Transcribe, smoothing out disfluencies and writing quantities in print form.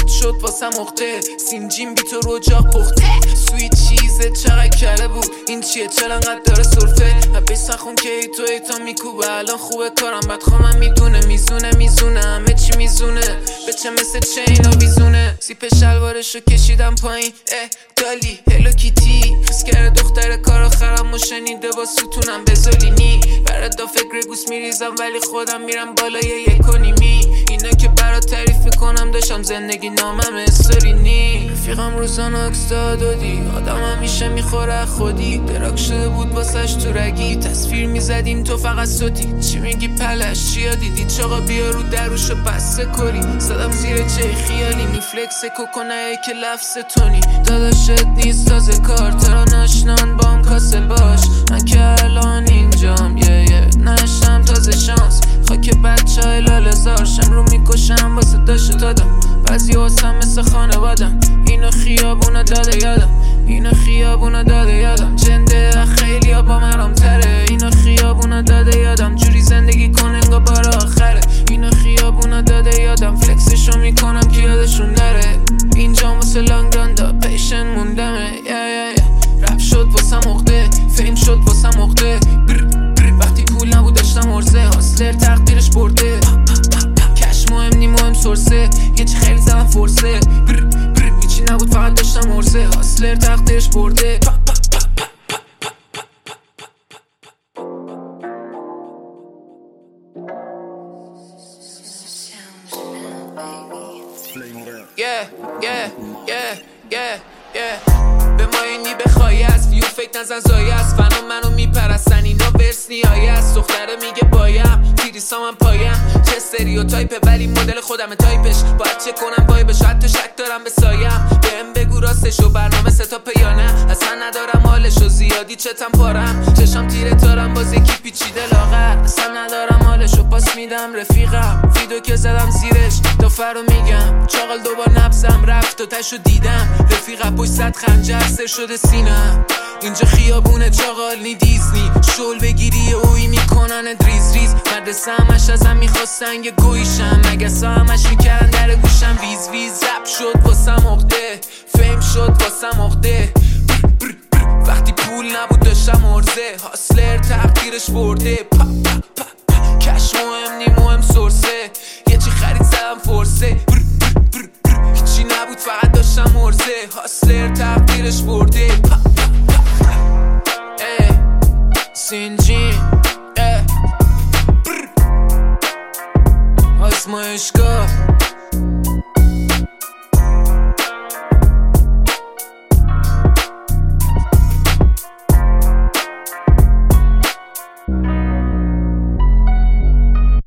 سخت شد واسم عقده سینجیم بی تو رجاق پخته سویت چیزه چقدر کله بود این چیه چرا انقدر داره سرفه بسن خون که ای تو ای تا میکوبه الان خوبه کارم بدخوامم میدونه میزونه همه چی میزونه بچه مثل چین و بیزونه سیپ شلوارشو کشیدم پایین دالی هلو کیتی خیس کرده دختر کار آخرم و شنیده با ستونم بزولینی برات دا فکر گوس میریزم ولی خودم میرم بالای 1.5 اینا که برات تعریف میکنم داشتم زندگی نامم استورینی رفیقم روزانه اکس دادی آدم همیشه میخوره خودی دراک شده بود واسش تو رگی تصویر میزدیم تو فقط صوتی چی میگی پلش چیا دیدی چاقا بیا رو دروشو بسته کری زدم زیر چه خیالی میفلکس کوکنه که لفظ تونی داداشت نیست تازه کار ترا ناشنان بام کاسل باش من که الان اینجام نشتم تازه شانس خاک بچه های لالزار شم رو میکشم واسه داشت دادم بعضی واسم مثل خانوادم اینو خیابونا داده یادم جنده خیلی ها با مرام تره اینو خیابونا داده یادم جوری زندگی کن انگا بار آخره اینو خیابونا داده یادم فلکسشو میکنم که یادشون نره اینجا واسه لانگ داندا پیشن موندمه رپ شد واسم عقده فیم شد واسم عقده وقتی پول نبود داشتم عرضه هاسلر تقدیرش برده کش مهم نی مهم سورسه یه چی خیلی زدم فرسه هیچی نبود فقط داشتم عرضه هاسلر تقدیرش برده به ما اینی بخوایی از ویو فکر نزن زایی است فنا منو میپرستن اینا ورس نیایی است دختره میگه بایم تیریسا من پایم چه استریوتایپه ولی مدل خودم تایپش باید چه کنم وایبش حتی شک دارم به سایم بهم بگو راستشو برنامه ستاپه یا نه اصلا ندارم حالشو زیادی چتم پارم چشم تیره تارم باز یکی پیچیده لاغر اصلا ندارم حالشو پاس میدم رفیقم ویدو که زدم زیرش دافر رو میگم چاقل دوبار نبزم رفت و تشو دیدم رفیقم پشت صد خنجر سر شده سینم اینجا خیابونه چاقال نی دیزنی شل بگیری اوی میکنن ریز مدرسه همش ازم میخواستن یه گویشم مگسا همش میکردن در گوشم ویز رپ شد واسم عقده فیم شد واسم عقده وقتی پول نبود داشتم عرضه هاسلر تقدیرش برده کش مهم نی مهم سورسه یه چی خرید زدم فرسه هیچی نبود فقط داشتم عرضه هاسلر تقدیرش برده سینجین آزمایشگاه